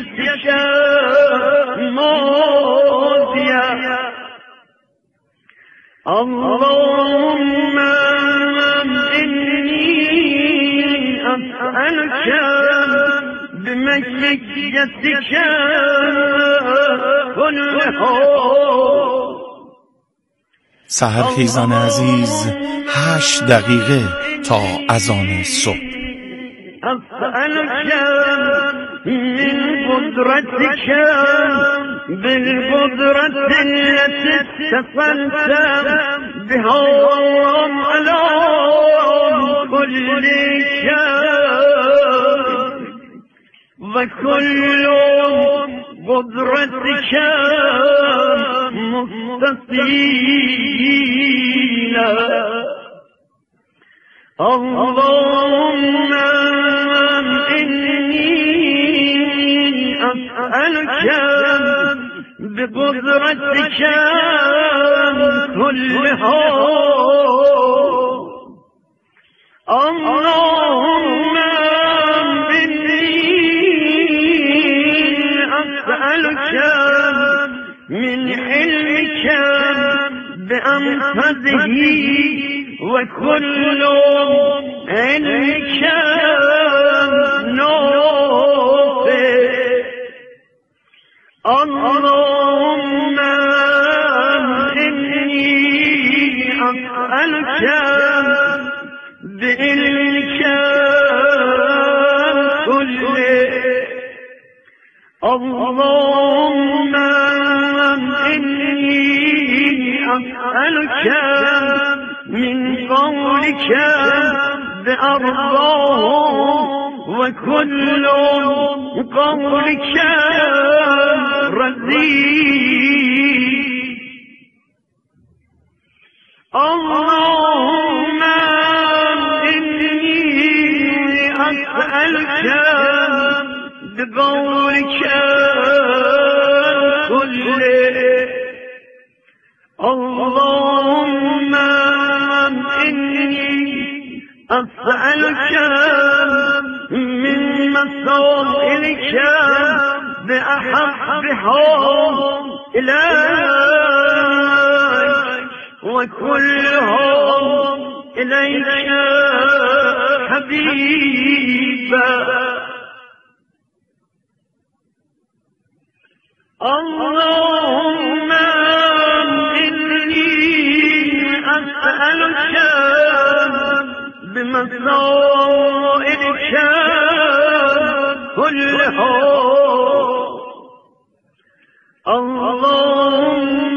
ماضية. اللهم إني أسألك بمشيئتك كلها. سحرخیزان عزیز 8 دقیقه تا اذان صبح. أسألك من قدرتك بالقدرة التي اتصلت بها على كل شيء، وكل قدرتك مستطيلة. اللهم إني أسألك بقدرتك كلها. اللهم إني أسألك من علمك بأنفذه وكل علمك نافع. اللهم إني أسألك بعلمك كله. اللهم إني أسألك من قولك بأرضاه وكل قولك رزيق. اللهم إني أسألك بقولك كله. اللهم إني أسألك من مسائلك بأحبها إليك وكلهم إليك حبيبا. اللهم إني أسألك بمسائلك كلها. اللهم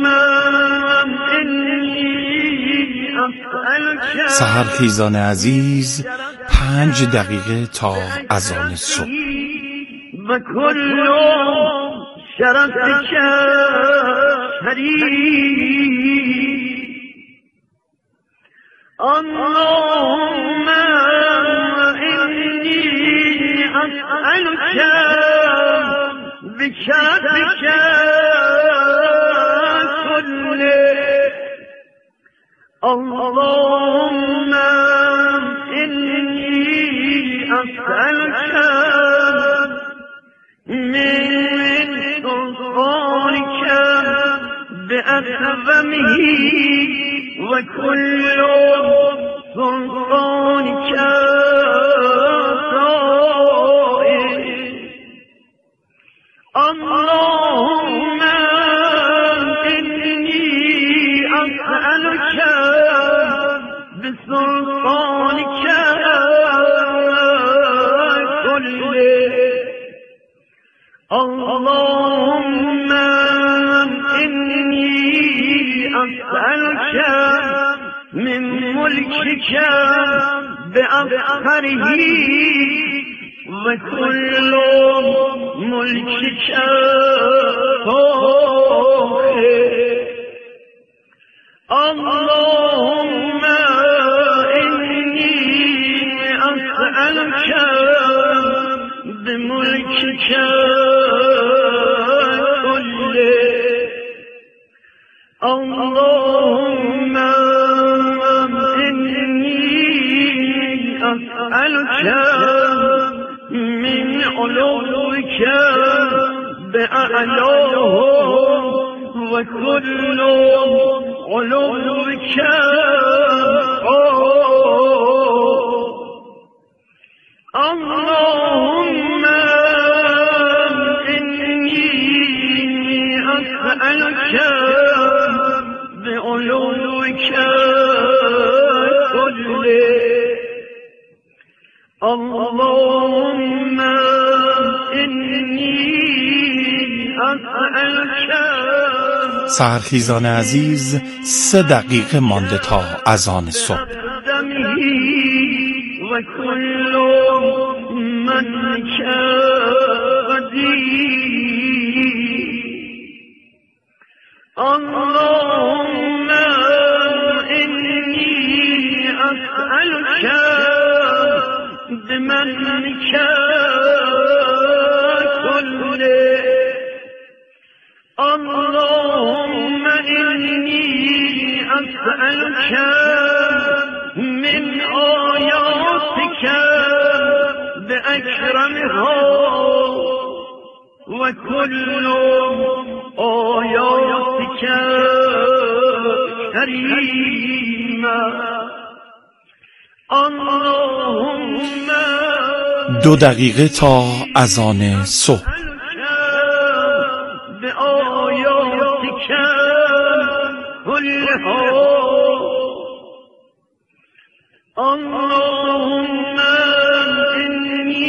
إني أسألك. سحرخیزان عزیز 5 دقیقه تا اذان صبح. وكل شرفك شريف. اللهم إني أسألك بشرفك كله. اللهم إني أسألك من سلطانك بأكرمه وكل سلطانك صائر. اللهم إني أسألك بسلطانك كله. اللهم إني أسألك من ملكك بأفخره وكل ملكك فوق. اللهم إني أسألك بملكك كله. اللهم إني أسألك من علوك بأعلاهم وكل علوك اللهم إني أسألك بعلوك كله اللهم إني أسألك. سحرخیزان عزیز 3 دقیقه مانده تا اذان صبح. و کل من اللهم إني أسألك بمنك كله اللهم إني أسألك من آياتك بأكرمها وكل آياتك كريمة اللهم 2 دقیقه تا اذان صبح. بآياتك كلها اللهم إني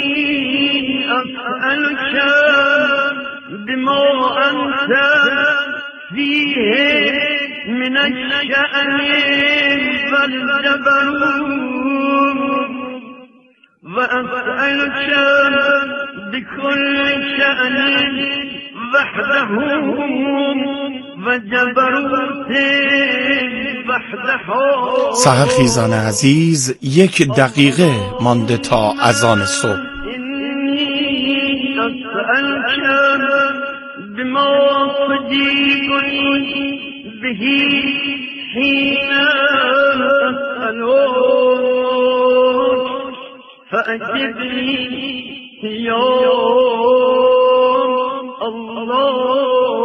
أسألك بما أنت فيه من الشأن والجبروت وأسألك بكل شأن وحده وجبروت وحده. سحرخیزان عزیز 1 دقیقه مانده تا اذان صبح. إني أسألك بما صديقني به حين أسألك فأجبني يا الله.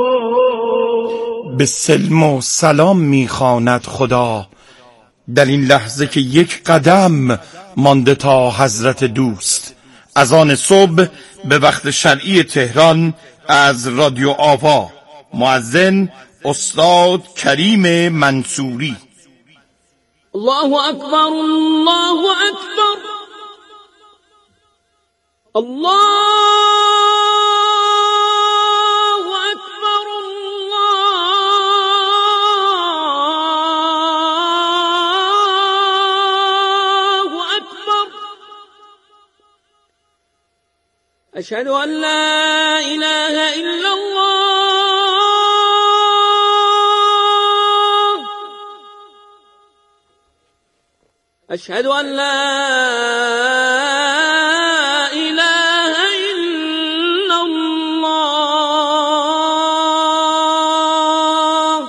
به سلم و سلام میخواند خدا در این لحظه که 1 قدم مانده تا حضرت دوست. اذان صبح به وقت شرعی تهران از رادیو آوا. مؤذن استاد کریم منصوری. الله اکبر الله اکبر الله اکبر الله اکبر. اشهد ان لا اله الا الله. اشهد ان لا اله الا الله.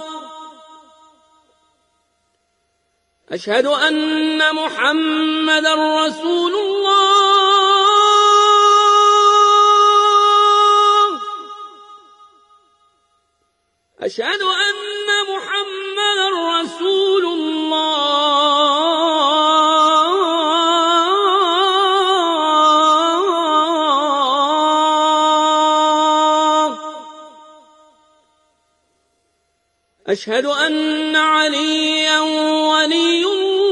اشهد ان محمدا رسول الله. أشهد أن محمدا رسول الله. أشهد أن عليا ولي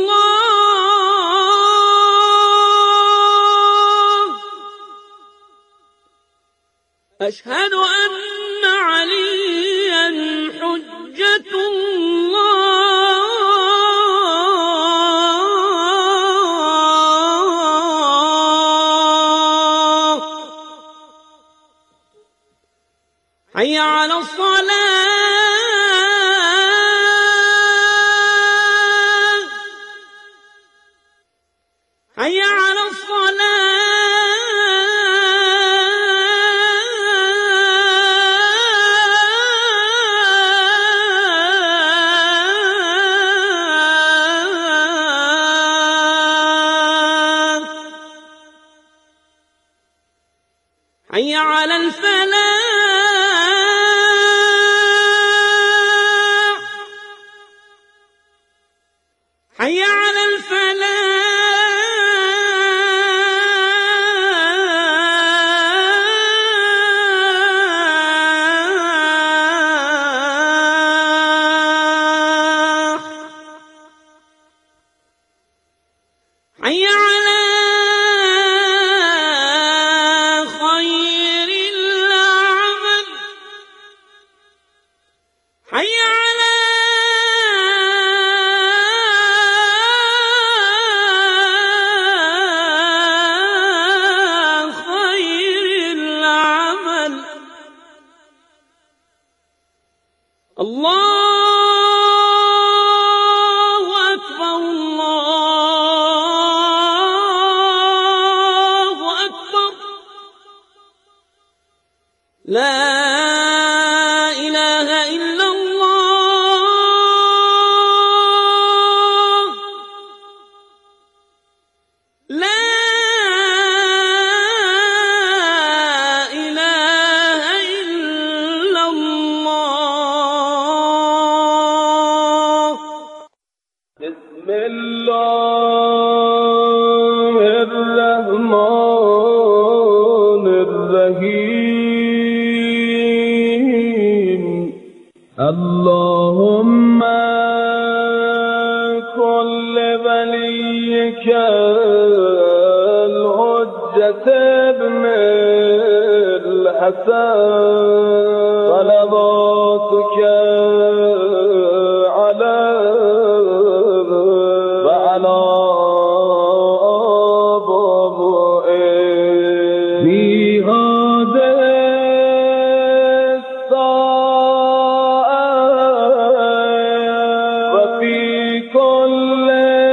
الله. أشهد أن عليا حجة الله. حي على الصلاة. حي على الصلاة. حي على الفلاح. الله أكبر الله أكبر لا إله إلا الله لا إله إلا الله بسم الله الرحمن الرحيم اللهم كل وليك الحجة ابن الحسن صلواتك وعلى آبائه في هذه الساعة وفي كل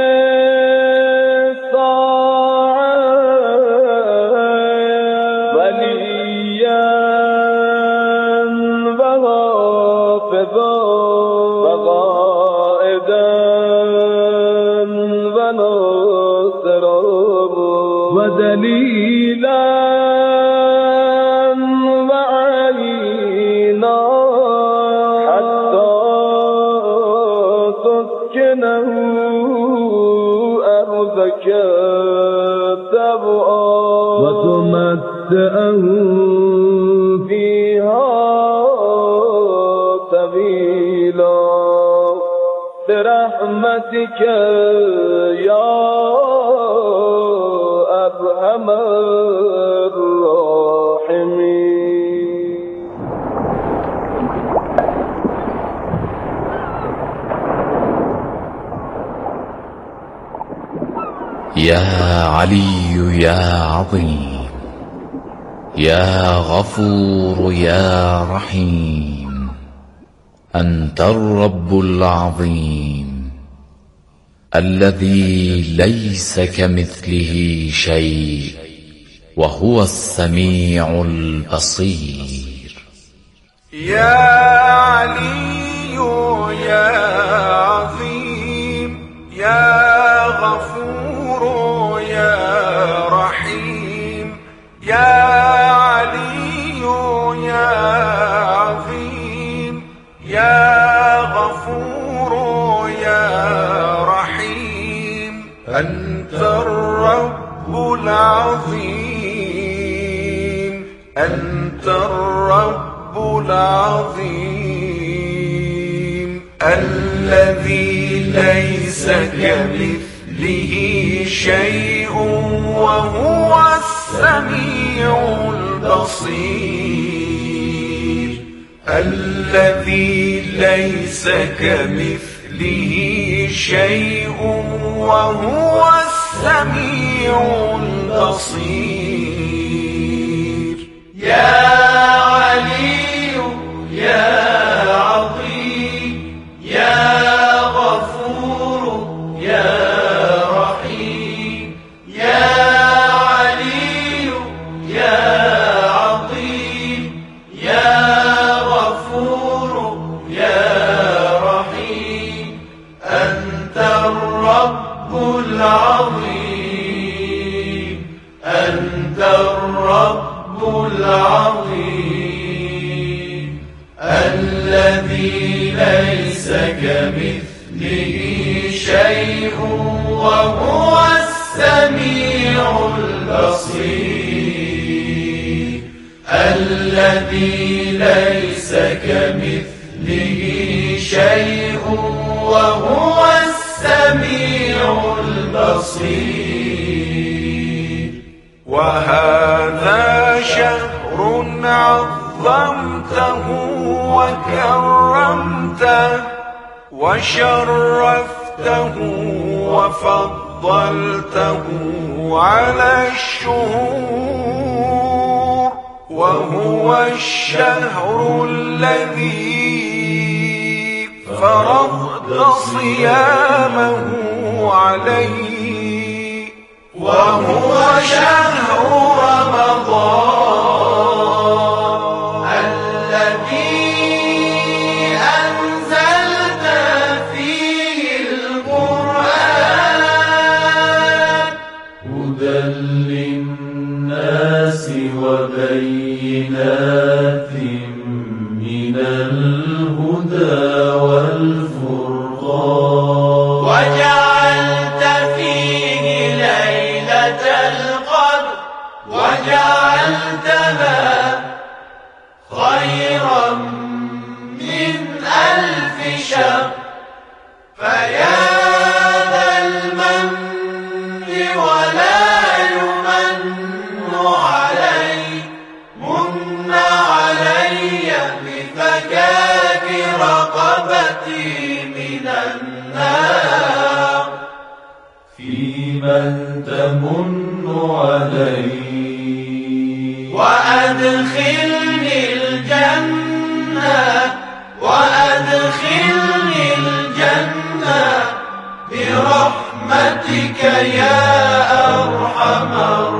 ساعة وليا وحافظا وقائدا وناصرا ودليلا وعينا حتى تسكنه أرضك تبعا وتمتعه فيها طويلا برحمتك يا أرحم الراحمين. يا علي يا عظيم يا غفور يا رحيم أنت الرب العظيم الذي ليس كمثله شيء وهو السميع البصير. يا علي يا عظيم يا غفور يا رحيم يا علي يا عظيم يا غفور يا رحيم أنت الرب العظيم أنت الرب العظيم الذي ليس كمثله شيء وهو السميع البصير الذي ليس كمثله شيء وهو السميع البصير. يا علي يا عظيم يا غفور يا رحيم يا علي يا عظيم يا غفور يا رحيم أنت الرب العظيم أنت الرب العظيم الذي ليس كمثله شيء وهو السميع البصير الذي ليس كمثله شيء وهو السميع البصير. وهذا شهر عظمته وكرمته وشرفته وفضلته على الشهور وهو الشهر الذي فرضت صيامه عليه وهو شهر رمضان الذي أنزلت فيه القرآن هدى للناس وبينات من الهدى والفرقان وجعلت فيه ليلة القدر وجعلتها خيرا من 1000 شهر فيا ذا المن ولا يمن علي من علي بفكاك رقبتي من النار فيمن تمن علي وأدخلني الجنة وأدخلني الجنة برحمتك يا أرحم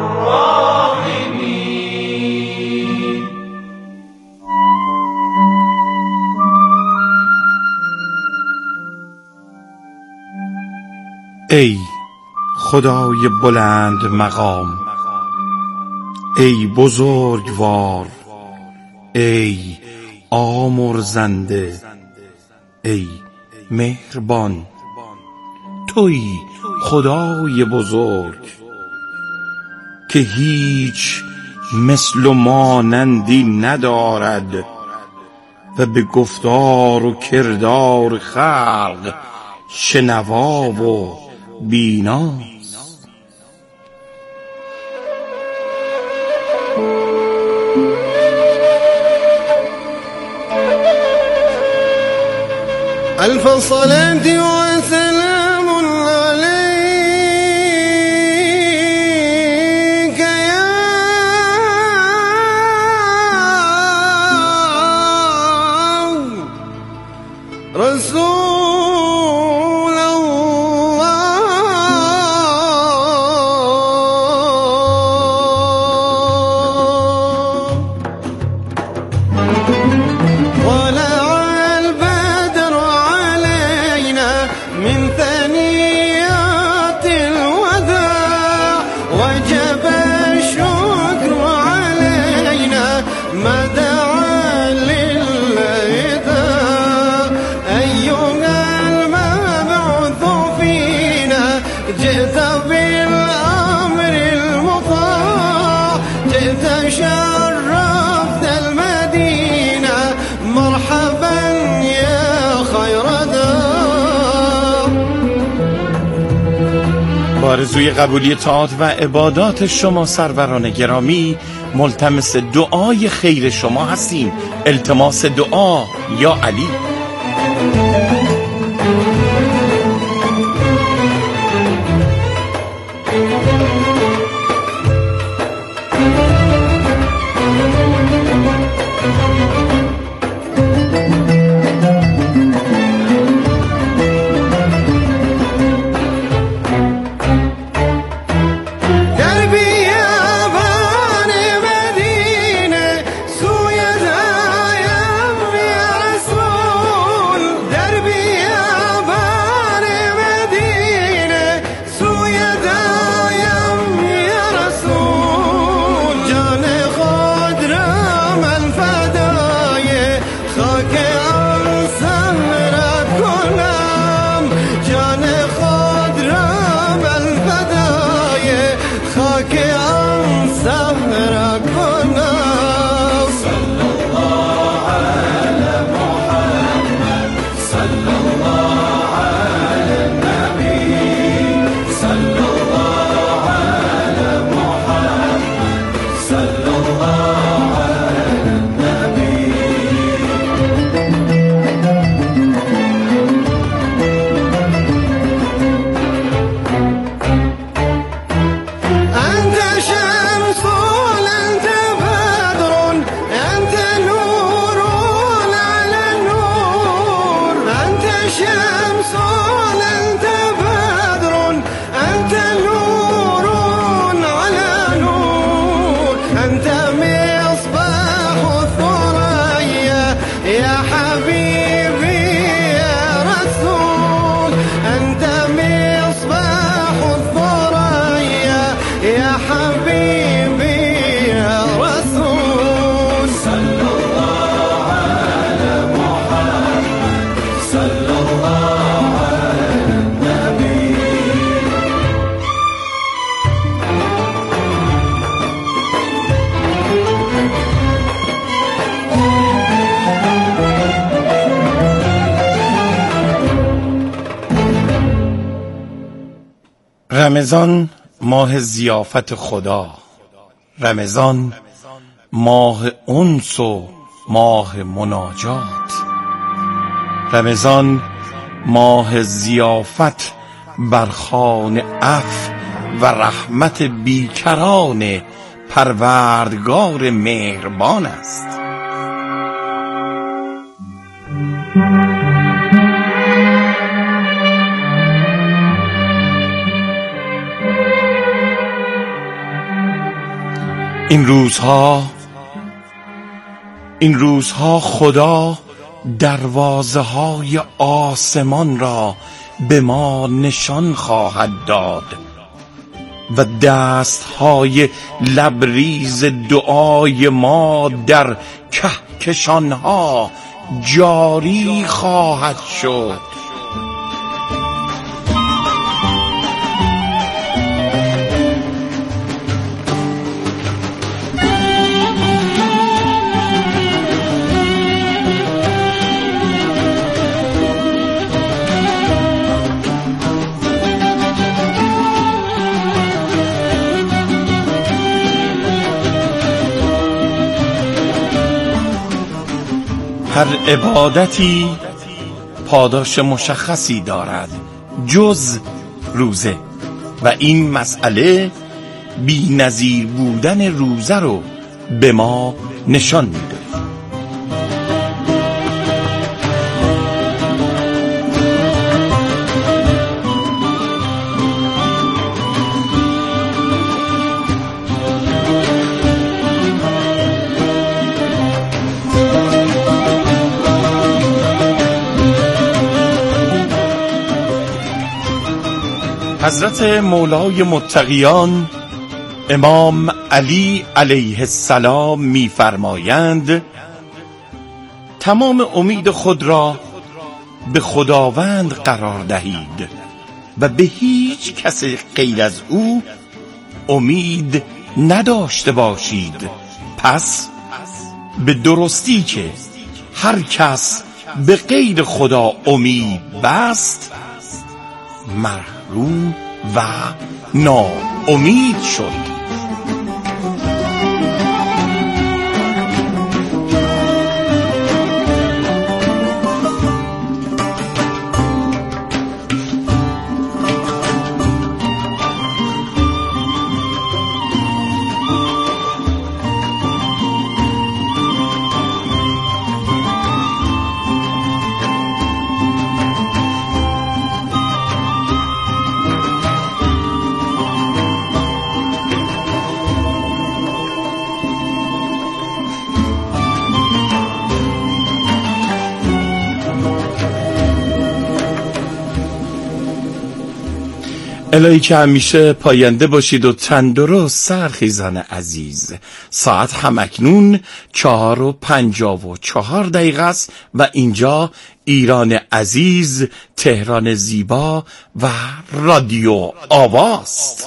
الراحمين. ای خدای بلند مقام، ای بزرگوار، ای آمرزنده، ای مهربان، تویی خدای بزرگ که هیچ مثل و مانندی ندارد و به گفتار و کردار خلق شنوا و بیناست. ألف صلاة وسلام عليك يا رسول الله طلع البدر علينا من ثنيات الوداع وجب الشكر علينا ما دعا للإداء أيها المبعوث فينا جئت بالأمر المطاع جئت شرفت المدينة مرحبا يا خير دار. با آرزوی قبولی طاعات و عبادات شما سروران گرامی ملتمس دعای خیر شما هستیم. التماس دعا یا علی. دربي يا بني مدينة سويا دايم يا رسول رمضان ماه ضیافت خدا، رمضان ماه انس و ماه مناجات، رمضان ماه ضیافت بر خوان عفو و رحمت بیکران پروردگار مهربان است. این روزها خدا دروازه های آسمان را به ما نشان خواهد داد و دست های لبریز دعای ما در کهکشان ها جاری خواهد شد. هر عبادتی پاداش مشخصی دارد جز روزه و این مسئله بی‌نظیر بودن روزه رو به ما نشان میده. حضرت مولای متقیان امام علی علیه السلام می‌فرمایند تمام امید خود را به خداوند قرار دهید و به هیچ کس غیر از او امید نداشته باشید. پس به درستی که هر کس به غیر خدا امید بست محروم و ناامید شد. الهی که همیشه پاینده باشید و تندرست سرخیزان عزیز. ساعت همکنون 4:54 است و اینجا ایران عزیز، تهران زیبا و رادیو آواست.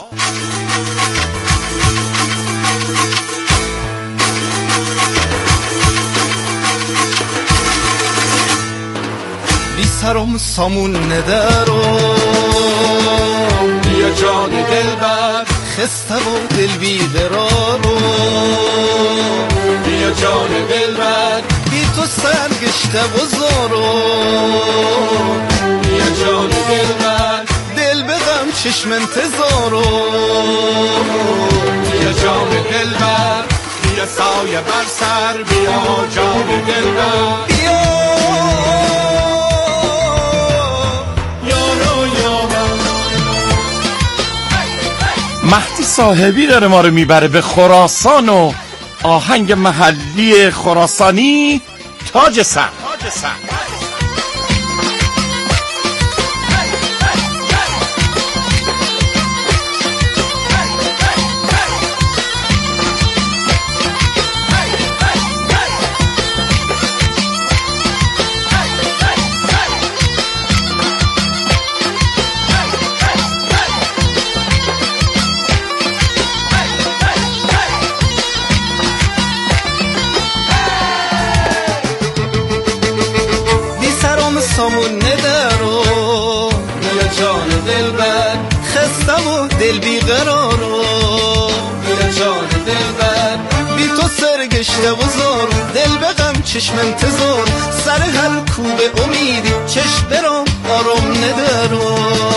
بی سرم سامون ندارو بیا جان دلبر خسته و دل بیقرارو بیا جان دلبر بی تو سرگشته و زارو بیا جان دلبر دل به غم چشم انتظارو بیا جان دلبر بیا سایه بر سر بیا جان دلبر بیا مهدی صاحبی داره ما رو میبره به خراسان و آهنگ محلی خراسانی تاج سر. سامون ندارو بیا جان دلبر خسته و قرارو بیا جان دلبر بی تو سرگشته و زار دل به غم چشم انتظار سر هر کوب امیدی چشم برام آرام ندارو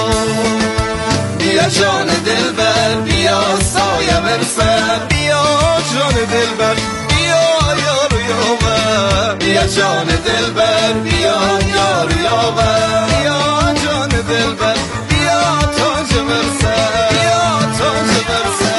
بیا جان دلبر بیا سایه برسر بیا جان دلبر بیا یار و یاور بیا جان دلبر بیا یار و یاور بیا جان دلبر بیا تاج برسر بیا تاج برسر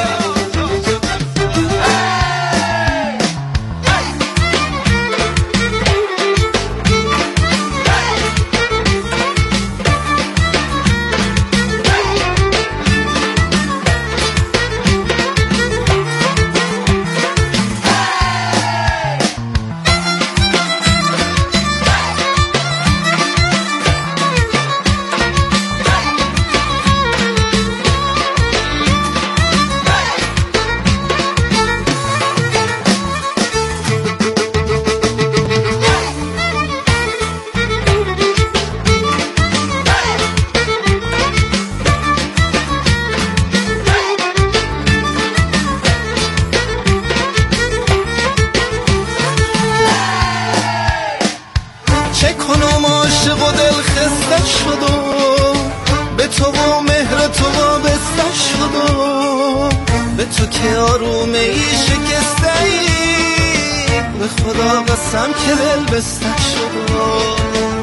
چه کنم عاشق و دل خسته شدم به تو و مهر تو وابسته شدم به تو که آرومه ای شکسته ای به خدا قسم که دل بسته شدم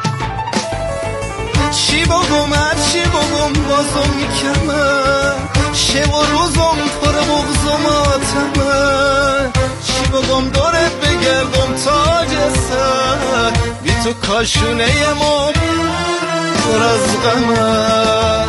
چی بگم چی بگم بازم میکمه شب و روزم پر بغض و ماتمه چی بگم دورت بگردم تاج سر بی تو کاشونه ما پر از غمه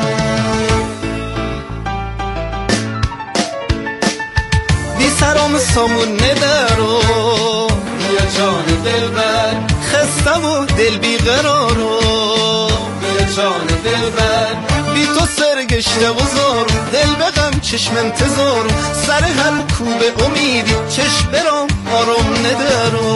بی سرام سامون ندارو بیا جان دلبر خسته و دل بی قرارو بیا جان دلبر بی تو سرگشته و زار دل به غم چشم انتظار سر هر کوب امیدی چشم برام آرام ندارو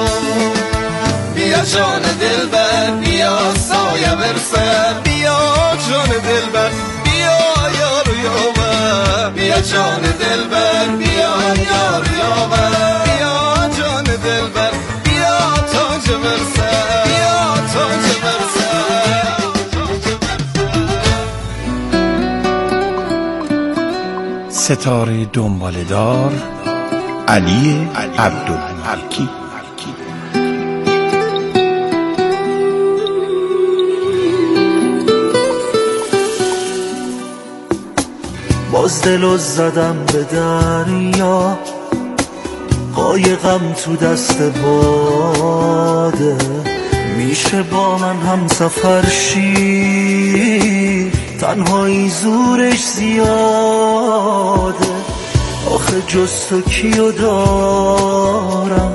بیا جان دلبر بیا سایه برسر بیا جان دلبر بیا یار و یاور بیا جان دلبر بیا یار و یاور بیا جان دلبر بیا تاج برسر بیا تاج برسر ستاره دنباله‌دار علی عبدالملکی. باز دلو زدم به دریا قایقم تو دست باده میشه با من هم سفر شی تنهایی زورش زیاده آخه جز تو کیو دارم